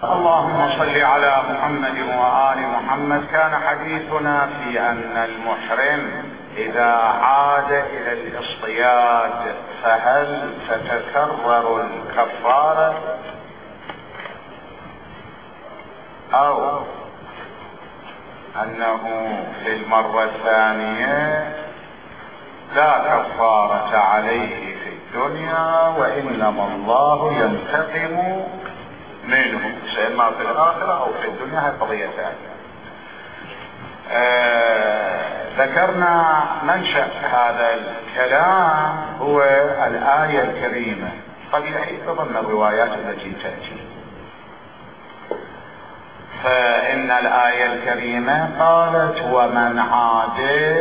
اللهم صل على محمد وآل محمد. كان حديثنا في أن المحرم إذا عاد إلى الاصطياد فهل تتكرر الكفارة أو أنه في المرة الثانية لا كفارة عليه في الدنيا وإنما الله ينتقم منه إما في الآخرة أو في الدنيا. هذه قضية ثانية. ذكرنا منشأ هذا الكلام هو الآية الكريمة، قد يحيط ضمن الروايات التي تأتي. فإن الآية الكريمة قالت ومن عاد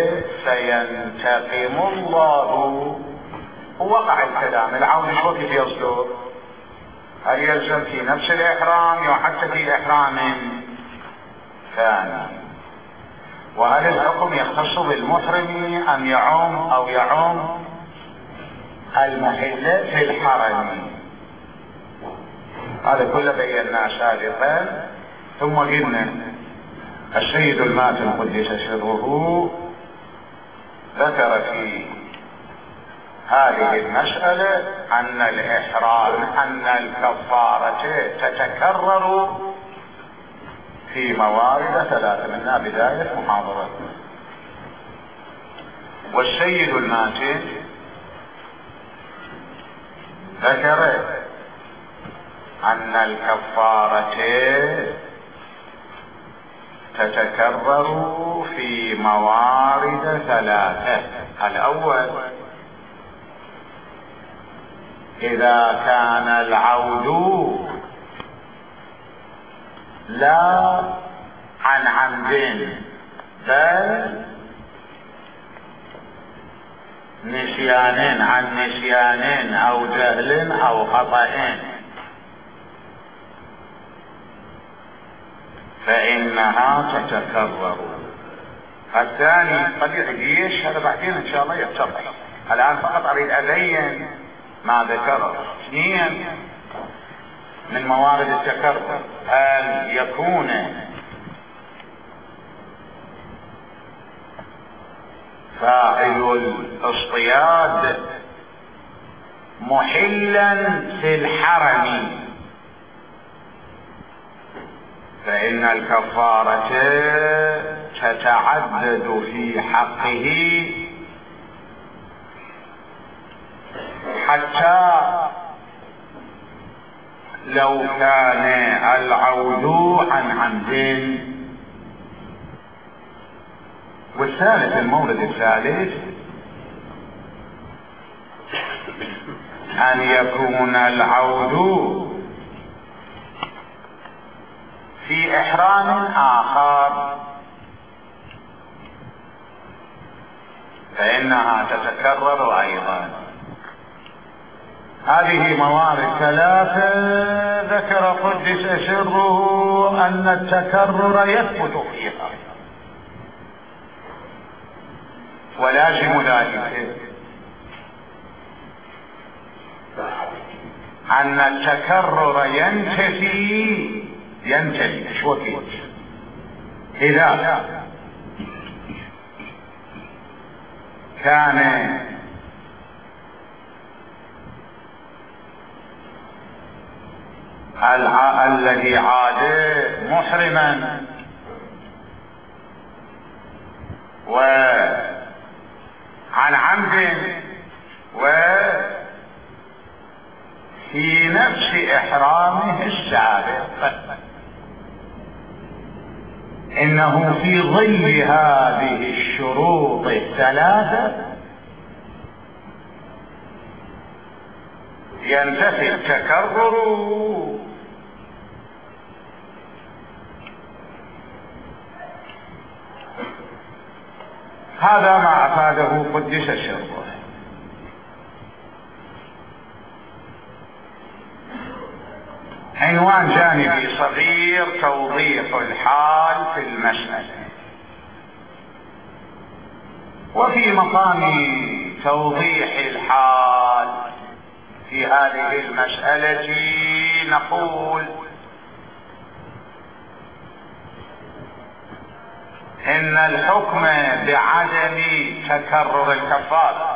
فينتقم الله. ووقع الكلام العون شو كيف يصدر؟ هل يلزم في نفس الإحرام أو حتى في إحرام ثاني؟ وهل الحكم يختص بالمحرم أم يعم أو يعم المحل في الحرم؟ هذا كله بيناه سابقا. ثم قلنا السيد الماتن قدس سره ذكر في هذه المسألة أن الإحرام أن الكفارة تتكرر في موارد ثلاثة، منها بداية محاضرتنا. والسيد الماتن ذكر أن الكفارة تتكرر في موارد ثلاثة. الأول إذا كان العود لا عن عمد بل نسيان عن نسيان أو جهل أو خطأ فإنها تتكرر. الثاني قد يعيش، هذا بعدين إن شاء الله يتضح، الآن فقط أريد أبين ما ذكره. اثنين من موارد التكرر أن يكون فاعل الاصطياد محلا في الحرم فإن الكفارة تتعدد في حقه حتى لو كان العود عن عمد. والثالث المورد الثالث أن يكون العود في إحرام آخر فإنها تتكرر أيضا. هذه موارد ثلاثة ذكر قدس سره أن التكرر يثبت فيها، ولازم ذلك أن التكرر ينتفي شو كيف إذا كان الذي عاد محرما وعن عمد وفي نفس إحرامه السابق، إنه في ظل هذه الشروط الثلاثة ينتفي التكرر. هذا ما أفاده قدس سره. عنوان جانبي صغير: توضيح الحال في المسألة. وفي مقام توضيح الحال في هذه المسألة نقول ان الحكم بعدم تكرر الكفارة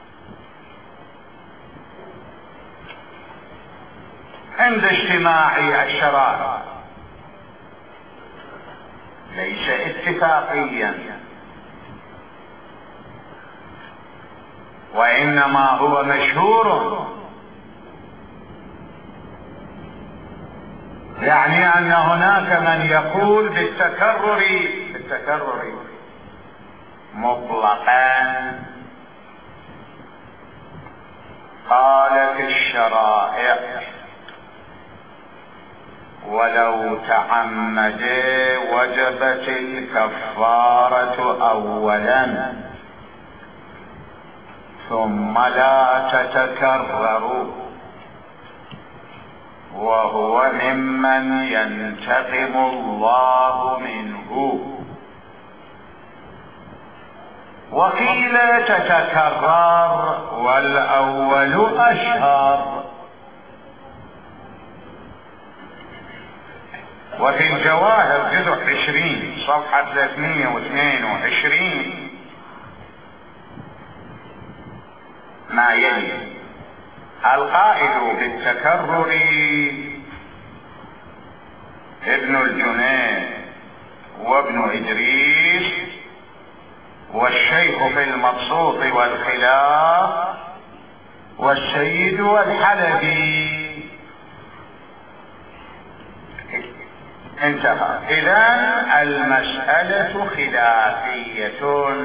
عند اجتماع الشرائع ليس اتفاقيا، وانما هو مشهور، يعني ان هناك من يقول بالتكرر مطلقا. قالت الشرائع ولو تعمد وجبت الكفارة اولا ثم لا تتكرر، وهو ممن ينتقم الله منه. وقيل تتكرر والأول أشهر. وفي الجواهر جزء 20 صفحة 322 ما يلي: القائل بالتكرر ابن الجنيد وابن إدريس والشيخ في المبسوط والخلاف والسيد والحلبي. انتهى. إذن المسألة خلافية،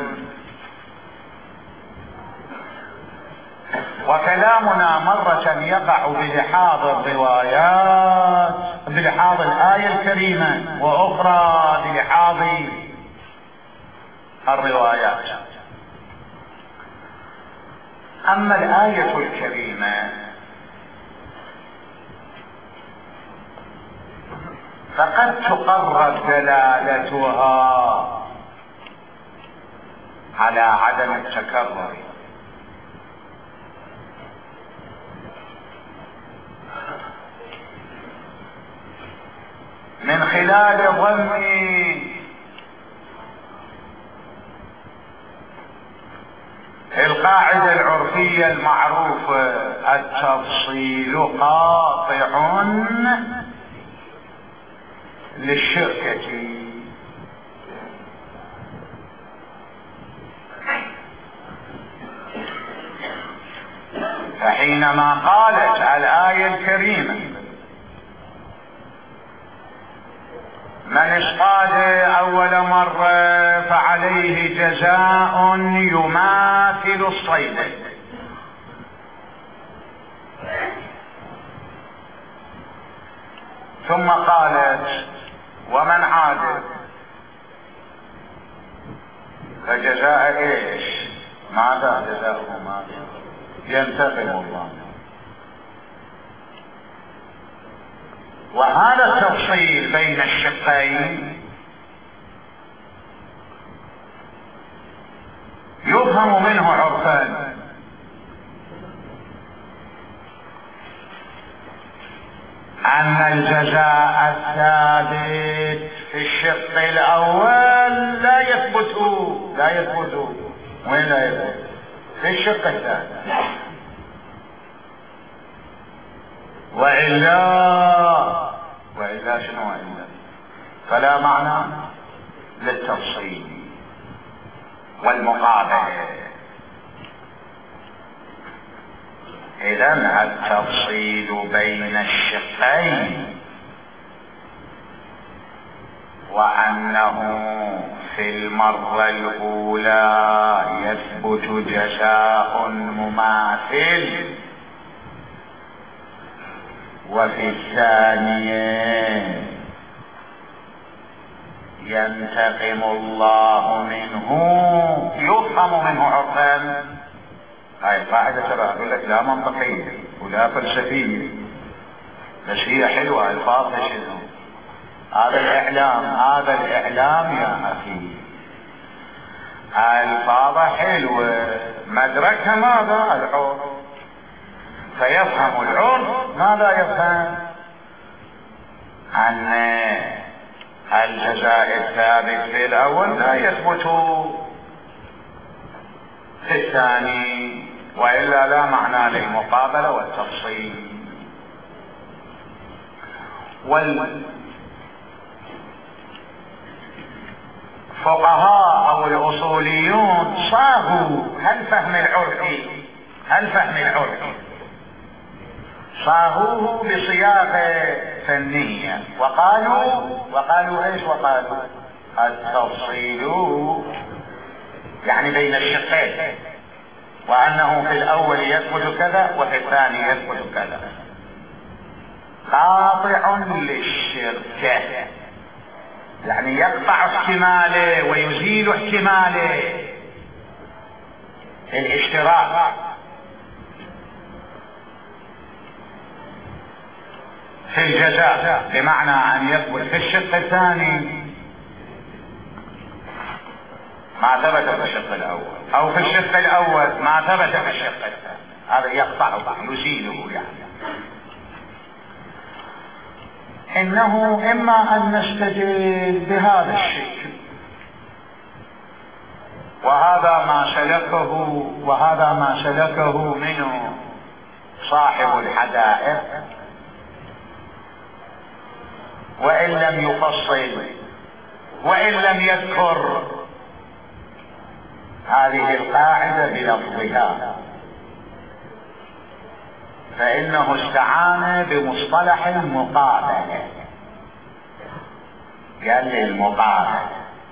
وكلامنا مرة يقع بلحاظ الروايات بلحاظ الآية الكريمة، وأخرى بلحاظ الروايات. أما الآية الكريمة فقد تقرر دلالتها على عدم التكرر، من خلال ضم القاعدة العرفية المعروفة: التفصيل قاطع للشركة. فحينما قالت الآية الكريمة: من اصطاد أول مرة فعليه جزاء يماثل الصيد، ثم قالت: ومن عاد فجزاء ايش؟ ماذا جزاؤه؟ ماذا؟ ينتقم الله. وهذا التفصيل بين الشقين يفهم منه عرفان أن الجزاء الثابت في الشق الأول لا يثبت. وين لا يثبت؟ في الشق الثاني. وإلا شنو إلا؟ فلا معنى للتفصيل والمقابلة. إذن التفصيل بين الشقين، وأنه في المرة الأولى يثبت جزاء مماثل، وفي الثانية ينتقم الله منه، يفهم منه عرفا. هاي القاعدة ترى أقول لك لا منطقية ولا فلسفية، بس هي حلوة. الفاظها شنو؟ هذا الإعلام يا أخي، الفاظها حلوة، مدركها ماذا؟ العرف. فيفهم العرف ماذا يفهم؟ أن الجزاء الثابت في الأول لا يثبت في الثاني، وإلا لا معنى للمقابلة والتفصيل. والفقهاء أو الأصوليون صاغوا هالفهم العرفي صاغوه بصياغة فنية، وقالوا ايش؟ وقالوا التفصيل يعني بين الشقين، وأنه في الأول يثبت كذا وفي الثاني يثبت كذا، قاطع للشركة، يعني يقطع احتماله ويزيل احتماله الاشتراك في الجزاء، بمعنى أن يثبت في الشق الثاني ما ثبت في الشق الأول، أو في الشق الأول ما ثبت في الشق الثاني، هذا يقطعه يزيله يعني. إنه إما أن نستدل بهذا الشكل، وهذا ما سلكه منه صاحب الحدائق، وإن لم يفصل وإن لم يذكر هذه القاعدة بلفظها، فإنه استعان بمصطلح المقابلة، قال لي المقابلة،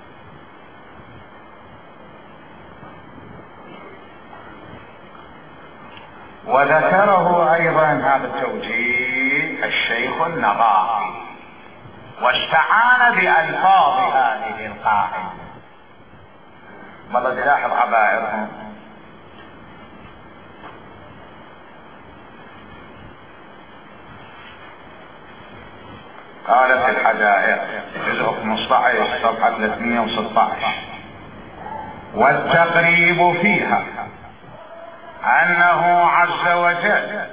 وذكره أيضا هذا التوجيه الشيخ النغافي، واستعان بألفاظ هذه القاعدة. والله تلاحظ عبائرهم قالت الحدائق جزء 15 صفحة 316: والتقريب فيها أنه عز وجل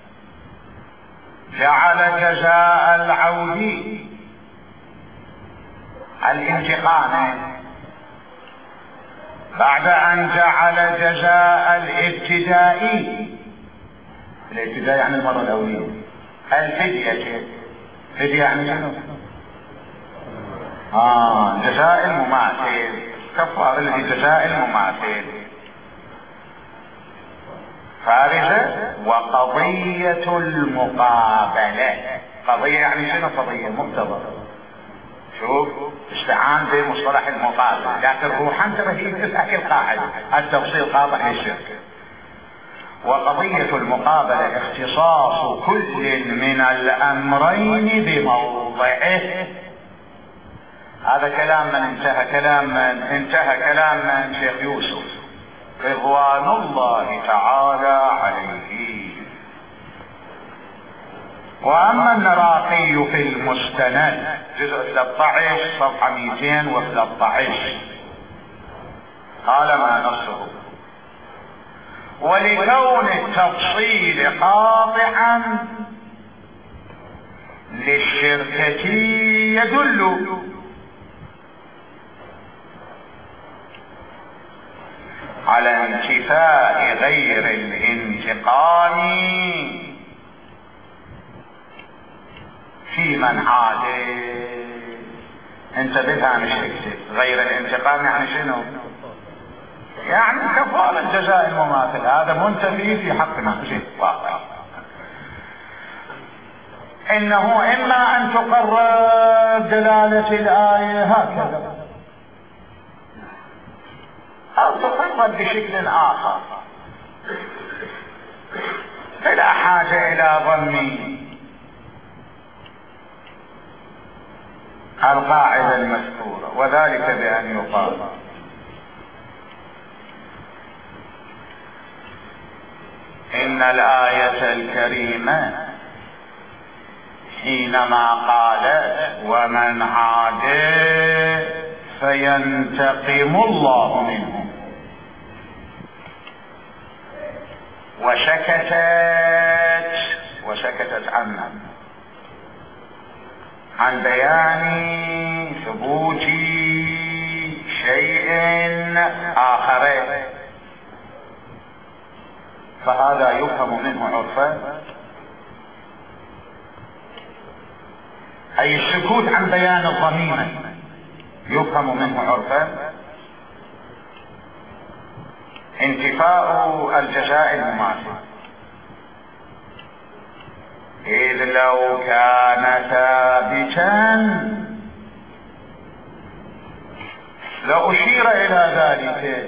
جعل جزاء العود الانتقام بعد أن جعل جزاء الابتداء يعني المرة الأولية الفدية يعني شنو؟ جزاء المماثل، كفار الجزاء المماثل فارغة. وقضية المقابلة، قضية يعني شنو؟ قضية مقتضى. شوف استعان بمصطلح المقابلة، لكن روحا ترى هي القاعدة، التفصيل قاطع للشرك. وقضية المقابلة اختصاص كل من الأمرين بموضعه. هذا كلام من انتهى كلام من شيخ يوسف رضوان الله تعالى عليه. وأما النراقي في المستند جزء 13 صفحة 213 قال ما نصه: ولكون التفصيل قاطعا للشركة يدل على انتفاء غير الانتقام في من عاده. انت بفهم مش تكتب غير الانتقام يعني شنو؟ يعني كفارة الجزاء المماثل، هذا منتفي في حق نفسه واقع. انه اما ان تقرب دلالة الآية هكذا او تقرب بشكل اخر، فلا حاجة الى ضم القاعدة المذكورة، وذلك بأن يقال: إن الآية الكريمة حينما قالت ومن عاد فينتقم الله منه، وسكتت عن بيان شيء آخر، فهذا يفهم منه عرفا، أي السكوت عن بيان الضميمة يفهم منه عرفا انتفاء الجزاء المماثل. إذ لو كان ثابتا لأشير إلى ذلك،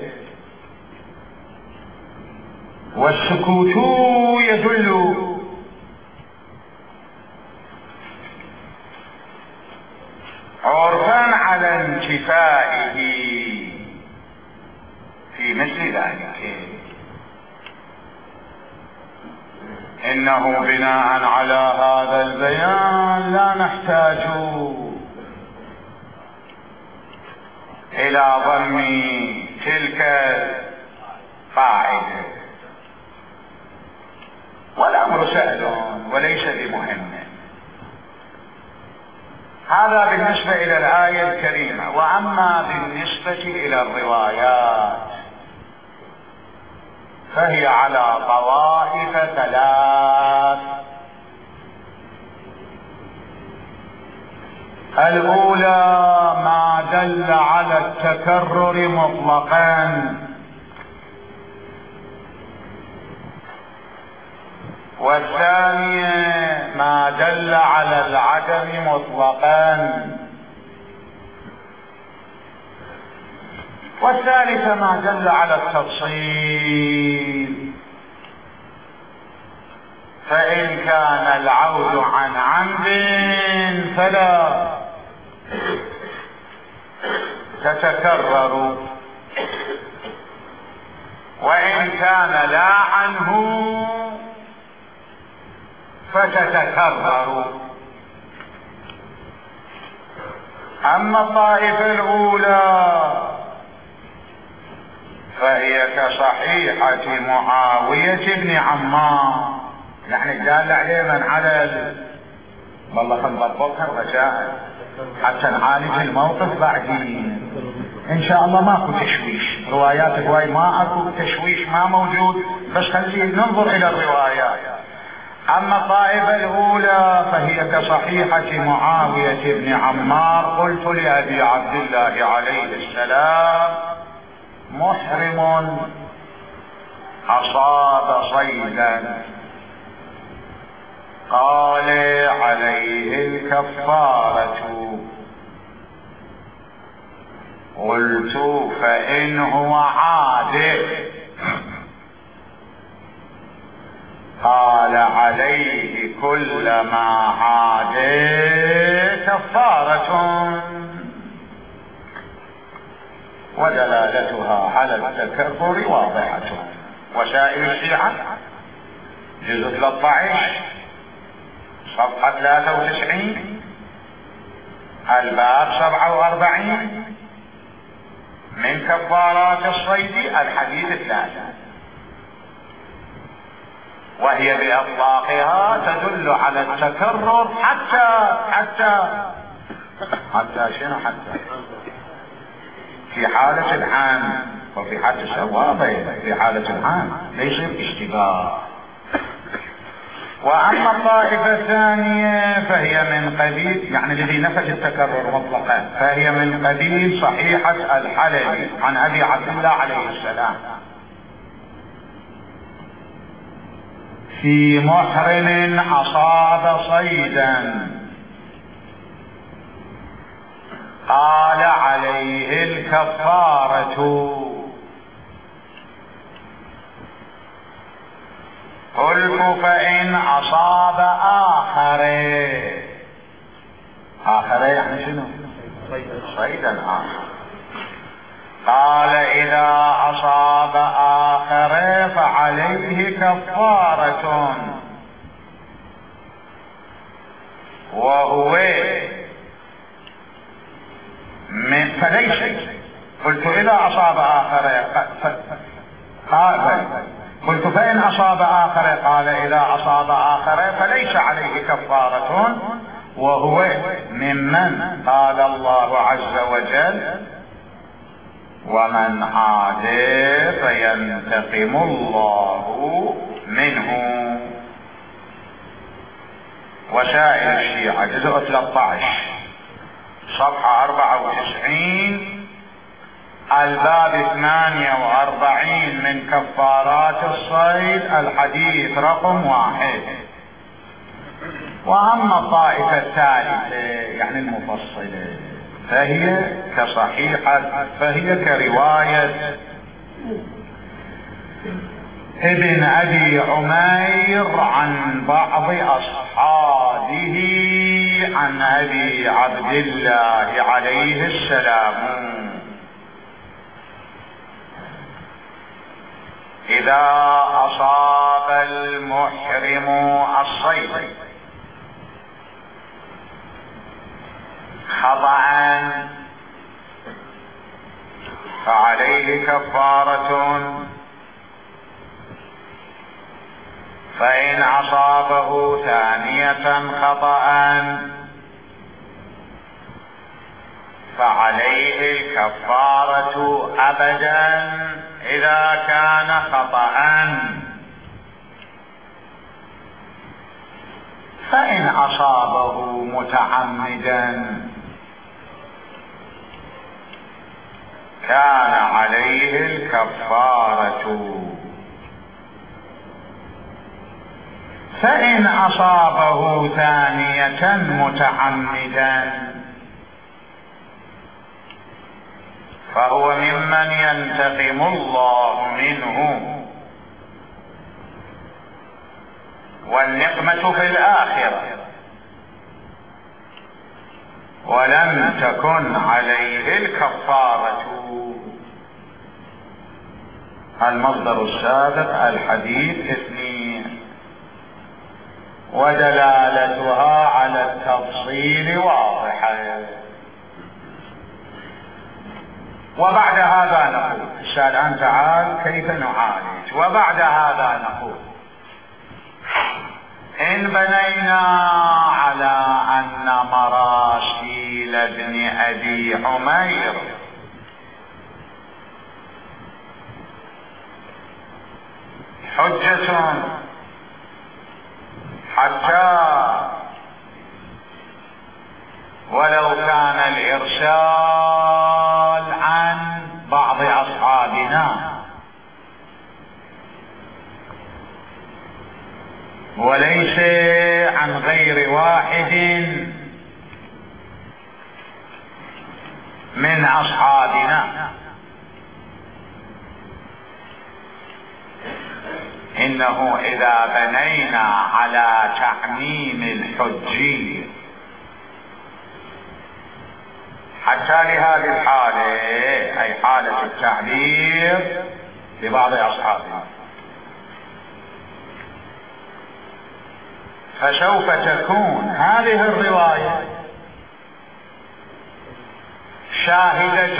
والسكوت يدل عرفا على انتفائه في مثل ذلك. إنه بناء على هذا البيان لا نحتاج إلى ضم تلك القاعدة، والأمر سهل وليس بمهم. هذا بالنسبة إلى الآية الكريمة. وأما بالنسبة إلى الروايات فهي على طوائف ثلاث. الأولى ما دل على التكرر مطلقا، والثانية ما دل على العدم مطلقا، والثالثة ما دل على التفصيل. فإن كان العود عن عمد فلا تتكرر، وإن كان لا عنه فتتكرر. أما الطائفة الأولى فهي كصحيحة معاوية بن عمار، يعني دال عليه من على والله خنضبطها رجاء حتى نعالج الموقف بعدين ان شاء الله. ماكو تشويش، روايات هواي ما اكو تشويش، ما موجود، بس خلينا ننظر الى الروايات. اما الطائفة الاولى فهي كصحيحة معاوية بن عمار. قلت لأبي عبد الله عليه السلام: محرم أصاب صيدا، قال: عليه الكفارة. قلت: فإن هو عاد؟ قال: عليه كل ما عاد كفارة. ودلالتها على التكرر واضحة. وسائل الشيعة جزء 13 صفحة 93 الباب 47 من كفارات الصيد الحديث 3، وهي بإطلاقها تدل على التكرر حتى شنو؟ حتى في حالة العام وفي حالة السوابة. في حالة العام ليس باشتباه. وأما الطائفة الثانية فهي من قبيل، يعني الذي نفت التكرر مطلقا، فهي من قبيل صحيحة الحلبي عن أبي عبد الله عليه السلام: في محرم أصاب صيدا، قال: عليه الكفارة. قلت: فإن أصاب آخر يعني شنو؟ صيدا آخر. قال: إذا أصاب آخر فعليه كفارة، وهو فليس. قلت: إذا أصاب آخر قلت: فإن أصاب آخر. قال: إذا أصاب آخر فليس عليه كفارة، وهو ممن قال الله عز وجل ومن عاد فينتقم الله منه. وسائل الشيعة جزء 13 صفحة 94 الباب 48 من كفارات الصيد الحديث رقم 1. واما الطائفة الثالثة يعني المفصلة فهي كصحيحة، فهي كرواية ابن ابي عمير عن بعض اصحابه عن ابي عبد الله عليه السلام: اذا اصاب المحرم الصيد خطأ فعليه كفارة، فإن أصابه ثانية خطأ فعليه الكفارة أبدا إذا كان خطأ، فإن أصابه متعمدا كان عليه الكفارة، فإن أصابه ثانية متعمدا فهو ممن ينتقم الله منه، والنقمة في الآخرة، ولم تكن عليه الكفارة. المصدر السابق الحديث 2 ودلالتها على التفصيل واضحة. وبعد هذا نقول الآن تعال كيف نعالج. وبعد هذا نقول إن بنينا على أن مراسيل ابن أبي عمير حجة حتى ولو كان الإرسال عن بعض أصحابنا وليس عن غير واحد من أصحابنا، إنه إذا بنينا على تعميم الحجية حتى لهذه الحالة أي حالة التعبير لبعض أصحابنا، فسوف تكون هذه الرواية شاهد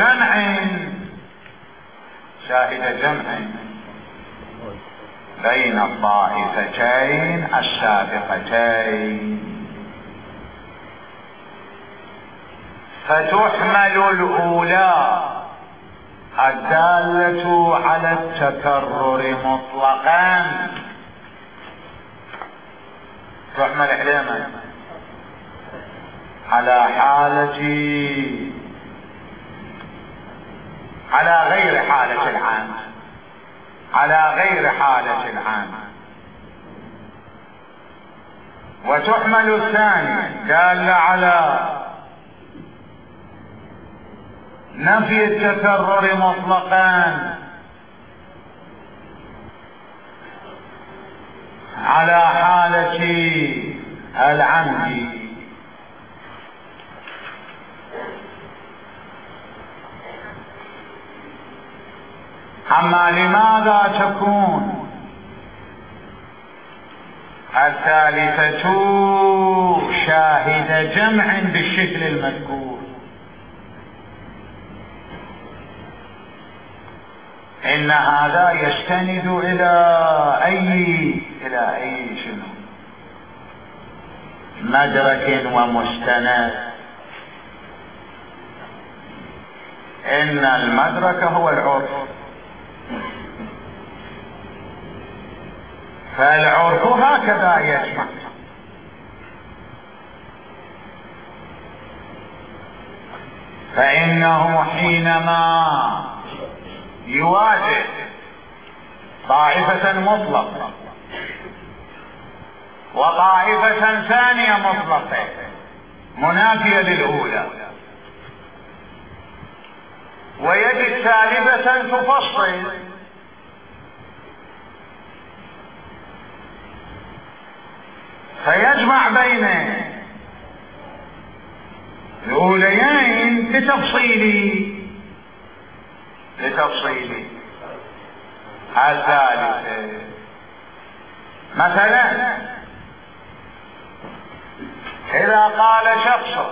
جمع بين الطائفتين السابقتين، فتحمل الأولى الدالة على التكرر مطلقا، تحمل علما على غير حالة العام، على غير حالة العام، وتحمل الثانية دالة على نفي التكرر مطلقا على حالة العمد. أما لماذا تكون الثالثة شاهد جمع بالشكل المذكور؟ إن هذا يستند إلى أي شنو؟ مدرك ومستند، إن المدرك هو العرف، فالعرف هكذا يجمع. فإنه حينما يواجه طائفة مطلقة وطائفة ثانية مطلقة منافية للأولى، ويجد ثالثة تفصل، فيجمع بين الأوليين لتفصيل الثالثة. مثلا إذا قال شخص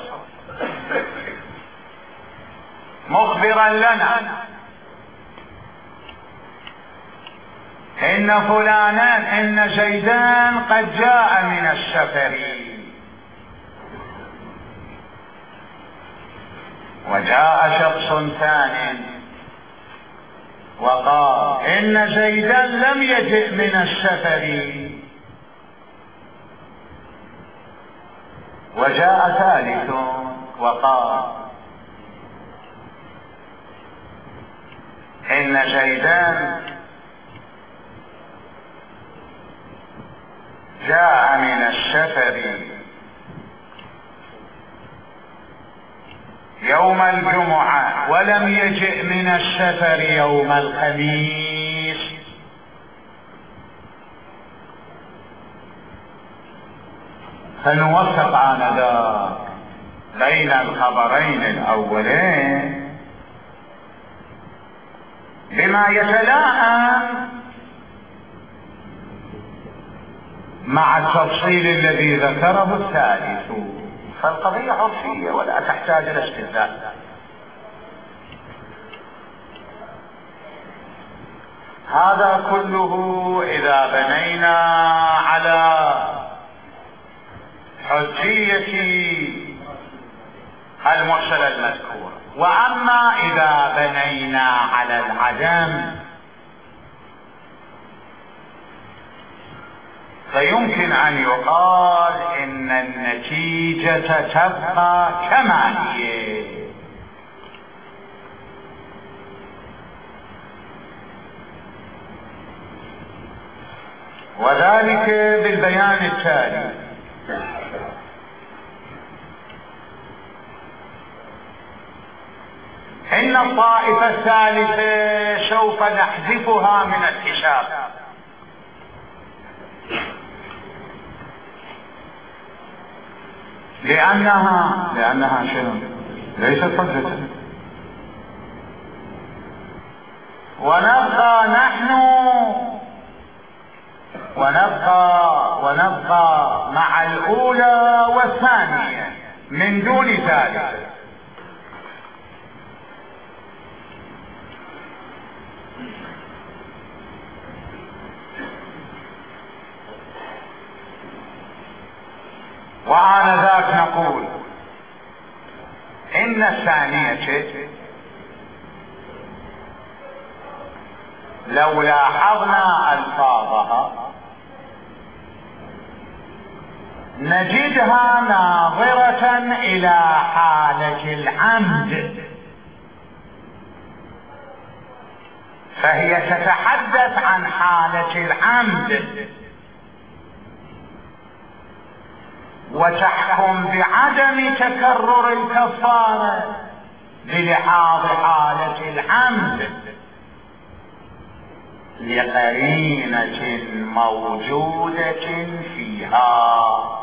مخبرا لنا إن فلانا إن زيدان قد جاء من السفر، وجاء شخص ثاني وقال إن زيدان لم يجئ من السفر، وجاء ثالث وقال إن زيدان جاء من السفر يوم الجمعة ولم يجئ من السفر يوم الخميس، فنوفق آنذاك بين الخبرين الأولين بما يتلائم مع التفصيل الذي ذكره الثالث، فالقضية عرفية ولا تحتاج إلى استدلال. هذا كله إذا بنينا على حجية المرسل المذكور. وأما إذا بنينا على العدم فيمكن أن يقال إن النتيجة تبقى كما هي، وذلك بالبيان التالي: إن الطائفة الثالثة سوف نحذفها من الحساب، لأنها شيء ليست حجة، ونبقى نحن ونبقى مع الأولى والثانية من دون ثالثة. وآنذاك نقول إن الثانية لو لاحظنا ألفاظها نجدها ناظرة إلى حالة العمد، فهي تتحدث عن حالة العمد وتحكم بعدم تكرر الكفارة بلحاظ حالة العمد لقرينة موجودة فيها.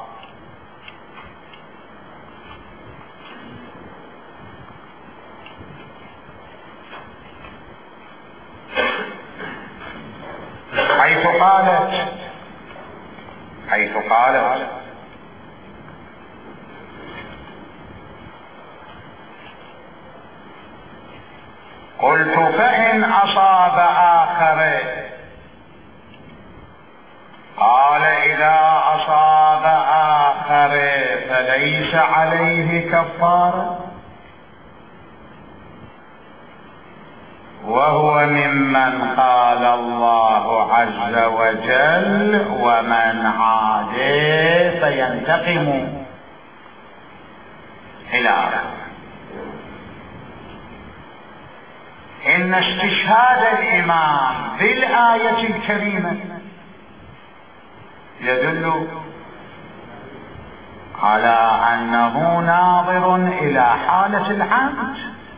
حيث قالت قلت فإن أصاب آخر، قال إذا أصاب آخر فليس عليه كفارة، وهو ممن قال الله عز وجل ومن عاد فينتقم إلى آخره. إن استشهاد الإمام بالآية الكريمة يدل على أنه ناظر إلى حالة العمد،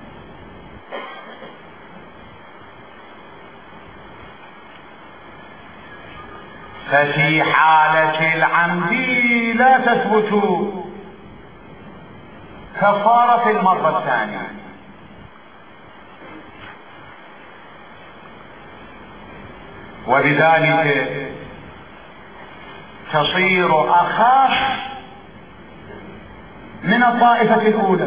ففي حالة العمد لا تثبت كفارة المرة الثانية، وبذلك تصير أخف من الطائفة الأولى،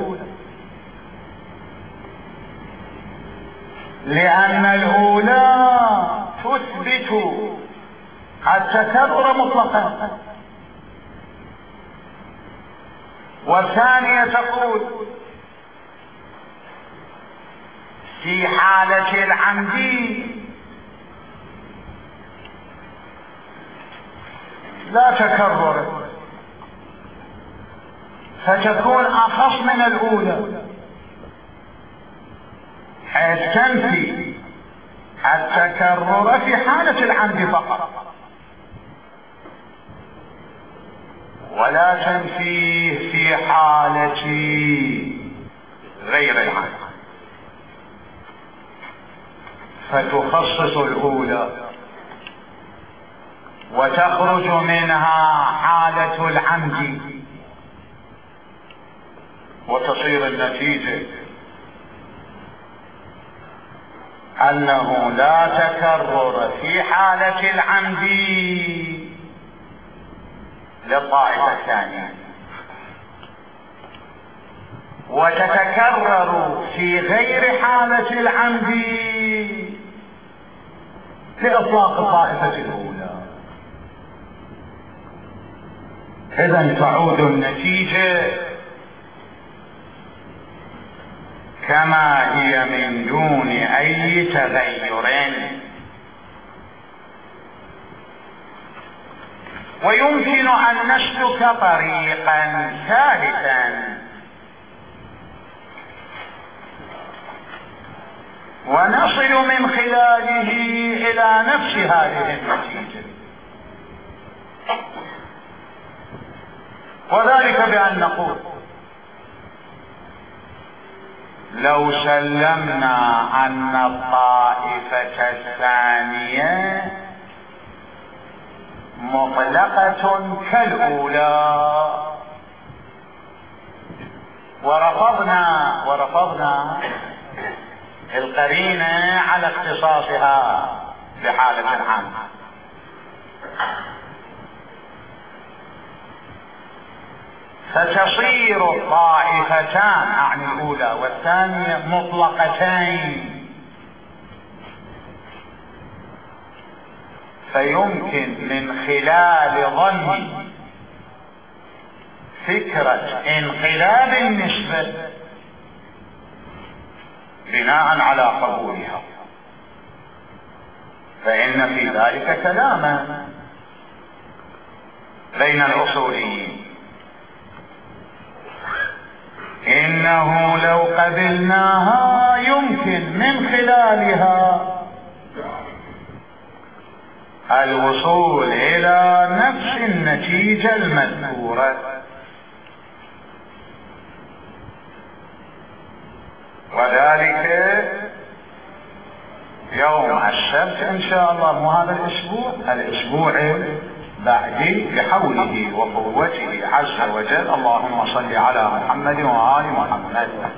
لأن الأولى تثبت التكرر مطلقا، والثانية تقول في حالة العمد لا تكرر، فتكون أخص من الأولى، حيث تنفي التكرر في حالة العمد فقط، ولا تنفيه في حالة غير العمد، فتخصص الأولى وتخرج منها حالة العمد، وتصير النتيجة أنه لا تكرر في حالة العمد للطائفة الثانية، وتتكرر في غير حالة العمد لإطلاق الطائفة الأولى. إذن تعود النتيجة كما هي من دون أي تغير. ويمكن أن نسلك طريقا ثالثا ونصل من خلاله إلى نفس هذه النتيجة، وذلك بأن نقول لو سلمنا أن الطائفة الثانية مطلقة كالأولى، ورفضنا القرينة على اختصاصها بحالة العمد، فتصير الطائفتان عن الأولى والثانية مطلقتين، فيمكن من خلال ظن فكرة انقلاب النسبة بناء على قبولها، فإن في ذلك كلاما بين الأصوليين، إنه لو قبلناها يمكن من خلالها الوصول إلى نفس النتيجة المذكورة، وذلك يوم السبت إن شاء الله، مو هذا الأسبوع بعد بحوله وقوته عز وجل. اللهم صل على محمد وآل محمد.